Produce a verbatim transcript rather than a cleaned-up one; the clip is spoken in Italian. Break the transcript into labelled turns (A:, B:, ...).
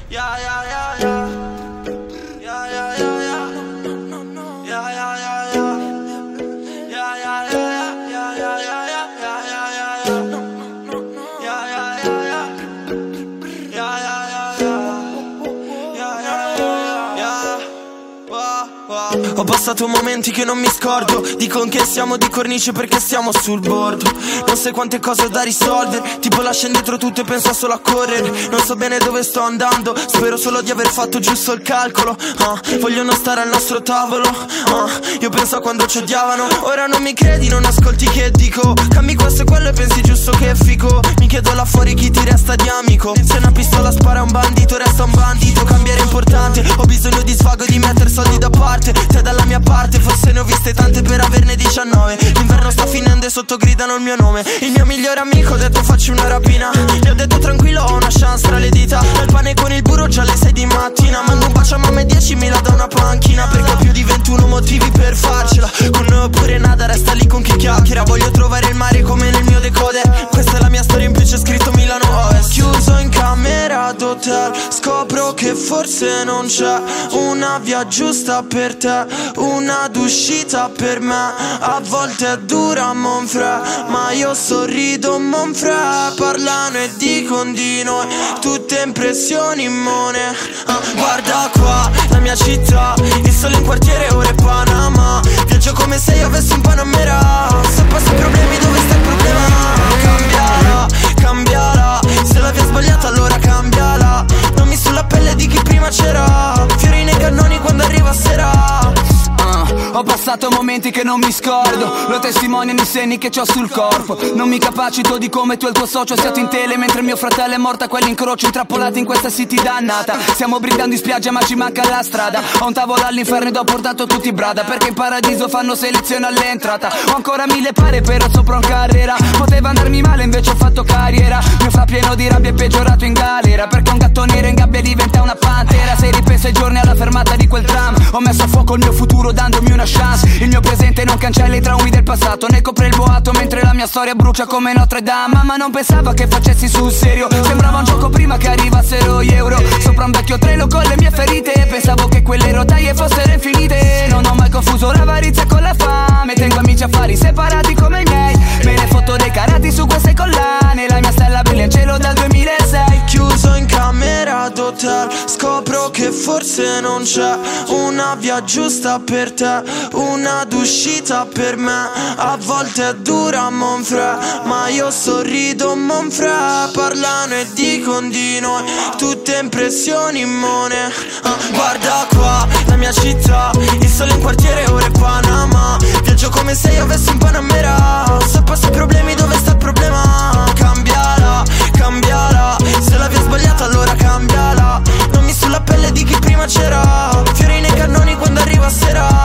A: Yeah, yeah, yeah, yeah. Yeah, yeah, yeah, yeah. Yeah, yeah, yeah, yeah. Yeah, yeah, yeah, yeah. Yeah, yeah, yeah, yeah. Yeah, yeah, yeah, yeah. Yeah, yeah, yeah, yeah. Yeah, yeah, yeah, yeah. Yeah, yeah, yeah, yeah. Wow, wow. Ho passato momenti che non mi scordo. Dicono che siamo di cornice perché siamo sul bordo. Non sai quante cose ho da risolvere. Tipo lascio indietro tutto e penso solo a correre. Non so bene dove sto andando. Spero solo di aver fatto giusto il calcolo. uh, Vogliono stare al nostro tavolo. uh, Io penso a quando ci odiavano. Ora non mi credi, non ascolti che dico. Cambi questo e quello e pensi giusto che è fico. Mi chiedo là fuori chi ti resta di amico. Se una pistola spara a un bandito resta un bandito. Cambiare è importante. Ho bisogno di svago e di mettere soldi da parte. Te dalla mia parte, forse ne ho viste tante per averne diciannove. L'inverno sta finendo e sotto gridano il mio nome. Il mio migliore amico ha detto facci una rapina. Gli ho detto tranquillo, ho una chance tra le dita. Il pane con il burro già alle sei di mattina. Mando un bacio a mamma e diecimila da una panchina. Perché ho più di ventuno motivi per farcela. Con noi oppure nada, resta lì con chi chiacchiera. Voglio trovare il mare come nel mio decoder. Questa è la mia storia, in più c'è scritto Milano Ovest. Chiuso in camera d'hotel, scopro che forse non c'è una via giusta per te, una d'uscita per me. A volte è dura Monfrè, ma io sorrido Monfrè. Parlano e dicono di noi tutte impressioni mone. ah, Guarda qua, la mia città, il sole in quartiere, ora è Panama. Viaggio come se io avessi un Panamera. Se passi i problemi, dove sta il problema? Cambiala, cambiala. Se la via è sbagliata allora cambiala. Non mi sulla pelle di chi prima c'era. Fiori nei cannoni quando arriva sera.
B: uh, Ho passato momenti che non mi scordo. Lo testimoniano i segni che c'ho sul corpo. Non mi capacito di come tu e il tuo socio siate in tele mentre mio fratello è morto a quell'incrocio. Intrappolati in questa city dannata. Stiamo brindando in spiaggia ma ci manca la strada. Ho un tavolo all'inferno ed ho portato tutti brada. Perché in paradiso fanno selezione all'entrata. Ho ancora mille pare però sopra un carriera. Poteva andarmi male invece ho fatto carriera. Mio fra pieno di rabbia è peggiorato in galera. Perché un gatto nero in gabbia diventa una pantera. Se ripenso ai giorni alla fermata di quel tram, ho messo a fuoco il mio futuro dandomi una chance. Il mio presente non cancella i traumi del passato, ne copre il boato mentre la mia storia brucia come Notre Dame. Mamma non pensava che facessi sul serio, sembrava un gioco prima che arrivassero gli euro. Sopra un vecchio treno con le mie ferite, pensavo che quelle rotaie fossero infinite. Non ho mai confuso l'avarizia con la fame, tengo amici affari separati come i miei. Me ne fotto dei carati su queste collane, la mia stella brilla in cielo dal duemilasei.
A: Chiuso in camera d'hotel, scopro che forse non c'è una via giusta per te, una d'uscita per me. A volte è dura Monfrè, ma io sorrido Monfrè. Parlano e dicono di noi tutte impressioni mone. ah, Guarda qua, la mia città, il sole in quartiere, ora è Panama. Viaggio come se io avessi un Panamera. Se passi i problemi, dove sta il problema? Cambiala, cambiala. Se la via è sbagliata allora cambiala. Non mi sulla pelle di chi prima c'era. Fiori nei cannoni quando arriva sera.